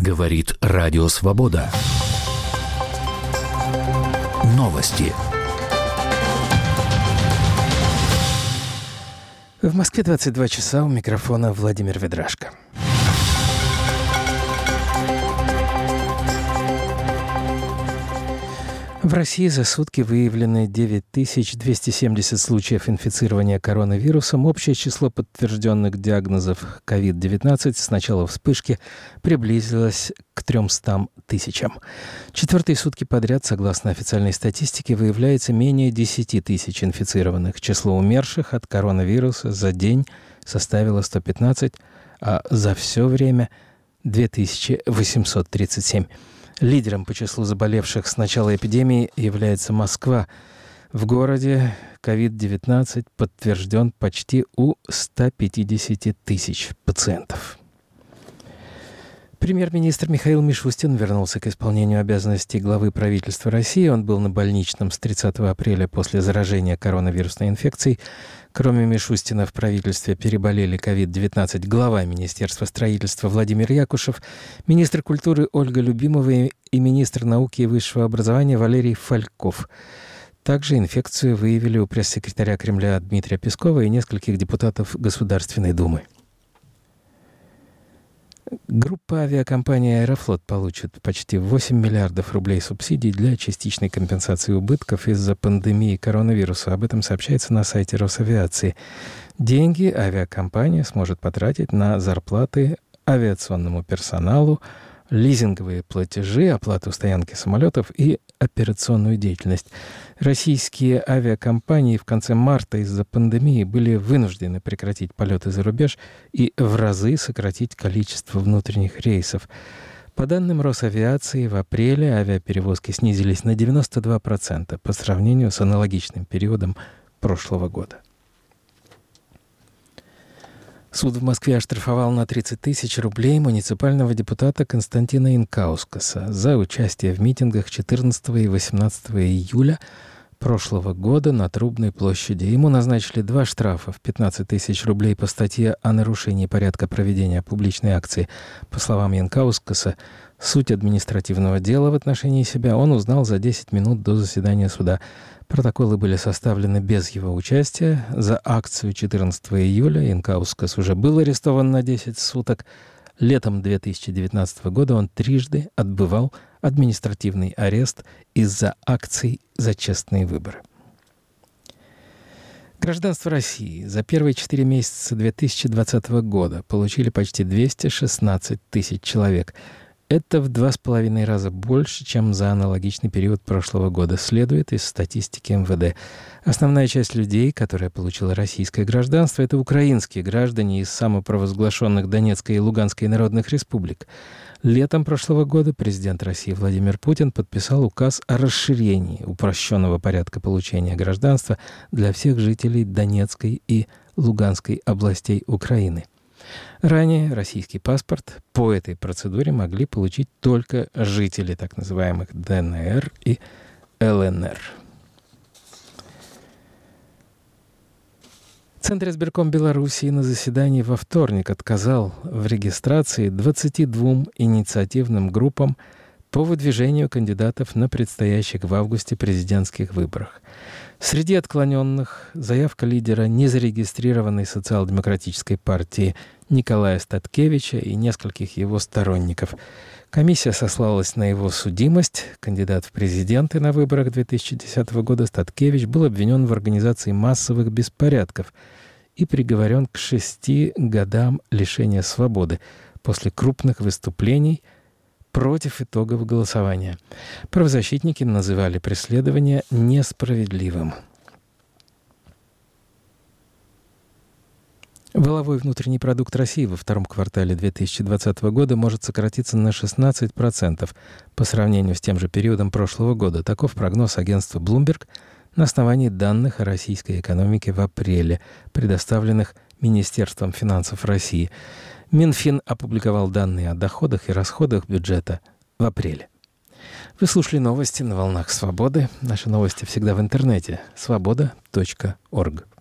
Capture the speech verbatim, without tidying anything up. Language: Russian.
Говорит Радио Свобода. Новости. В Москве двадцать два часа, у микрофона Владимир Ведрашко. В России за сутки выявлены девять тысяч двести семьдесят случаев инфицирования коронавирусом. Общее число подтвержденных диагнозов ковид девятнадцать с начала вспышки приблизилось к трёмстам тысячам. Четвертые сутки подряд, согласно официальной статистике, выявляется менее десяти тысяч инфицированных. Число умерших от коронавируса за день составило сто пятнадцать, а за все время – две тысячи восемьсот тридцать семь. Лидером по числу заболевших с начала эпидемии является Москва. В городе ковид девятнадцать подтвержден почти у ста пятидесяти тысяч пациентов. Премьер-министр Михаил Мишустин вернулся к исполнению обязанностей главы правительства России. Он был на больничном с тридцатого апреля после заражения коронавирусной инфекцией. Кроме Мишустина в правительстве переболели ковид девятнадцать глава Министерства строительства Владимир Якушев, министр культуры Ольга Любимова и министр науки и высшего образования Валерий Фальков. Также инфекцию выявили у пресс-секретаря Кремля Дмитрия Пескова и нескольких депутатов Государственной Думы. Группа авиакомпании «Аэрофлот» получит почти восемь миллиардов рублей субсидий для частичной компенсации убытков из-за пандемии коронавируса. Об этом сообщается на сайте Росавиации. Деньги авиакомпания сможет потратить на зарплаты авиационному персоналу, лизинговые платежи, оплату стоянки самолетов и операционную деятельность. Российские авиакомпании в конце марта из-за пандемии были вынуждены прекратить полеты за рубеж и в разы сократить количество внутренних рейсов. По данным Росавиации, в апреле авиаперевозки снизились на девяносто два процента по сравнению с аналогичным периодом прошлого года. Суд в Москве оштрафовал на тридцать тысяч рублей муниципального депутата Константина Инкаускаса за участие в митингах четырнадцатого и восемнадцатого июля прошлого года на Трубной площади. Ему назначили два штрафа в пятнадцать тысяч рублей по статье о нарушении порядка проведения публичной акции. По словам Инкаускаса, суть административного дела в отношении себя он узнал за десять минут до заседания суда. Протоколы были составлены без его участия. За акцию четырнадцатого июля Инкаускас уже был арестован на десять суток. Летом две тысячи девятнадцатого года он трижды отбывал административный арест из-за акций за честные выборы. Гражданство России за первые четыре месяца две тысячи двадцатого года получили почти двести шестнадцать тысяч человек. Это в два с половиной раза больше, чем за аналогичный период прошлого года, следует из статистики эм вэ дэ. Основная часть людей, которая получила российское гражданство, это украинские граждане из самопровозглашенных Донецкой и Луганской народных республик. Летом прошлого года президент России Владимир Путин подписал указ о расширении упрощенного порядка получения гражданства для всех жителей Донецкой и Луганской областей Украины. Ранее российский паспорт по этой процедуре могли получить только жители так называемых дэ эн эр и эл эн эр. Центр избирком Белоруссии на заседании во вторник отказал в регистрации двадцати двум инициативным группам по выдвижению кандидатов на предстоящих в августе президентских выборах. Среди отклоненных заявка лидера незарегистрированной социал-демократической партии Николая Статкевича и нескольких его сторонников. Комиссия сослалась на его судимость. Кандидат в президенты на выборах две тысячи десятого года Статкевич был обвинен в организации массовых беспорядков и приговорен к шести годам лишения свободы после крупных выступлений против итогов голосования. Правозащитники называли преследование несправедливым. Валовой внутренний продукт России во втором квартале две тысячи двадцатого года может сократиться на шестнадцать процентов по сравнению с тем же периодом прошлого года. Таков прогноз агентства Bloomberg на основании данных о российской экономике в апреле, предоставленных Министерством финансов России. Минфин опубликовал данные о доходах и расходах бюджета в апреле. Вы слушали новости на волнах Свободы. Наши новости всегда в интернете. свобода точка орг.